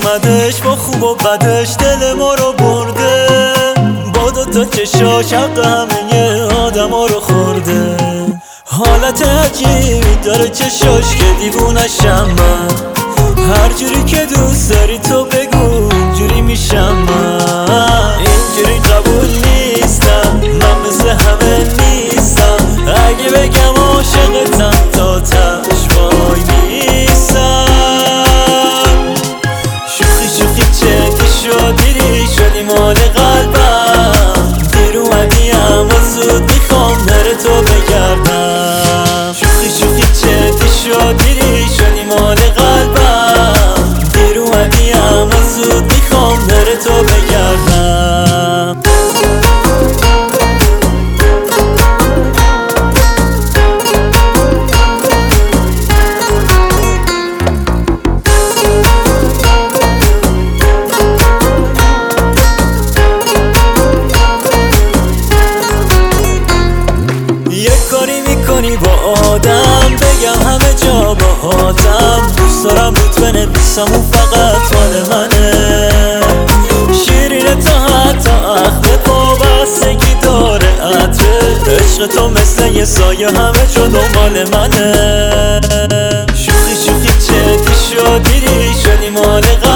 آمدش با خوب و بدش دل ما رو برده، با دوتا چشاش حق همه آدم ها رو خورده. حالت عجیبی داره چشاش که دیوونشم من، هر جوری که دوست داری تو بگو اینجوری میشم من. اینجوری قبول نیستم من، مثل همه نیستم، اگه بگم عاشقتم تا تش وای نیستم. شوخی شوخی جدی شد دیری شدی مال قلبم، دیر اومدی اما زود میخوام در تو بگردم. شوخی شوخی جدی شد دیری شدی مال قلبم، دیر اومدی اما زود میخوام در تو بگردم. میکنی با آدم بگم همه جا باهاتم، دوست دارم روت بنویسم اون فقط مال منه. شیرینه تا حتی اخم پابستگی داره عطره، عشق تو مثل یه سایه همه جا دنبال منه. شوخی شوخی جدی شد دیری شدی مال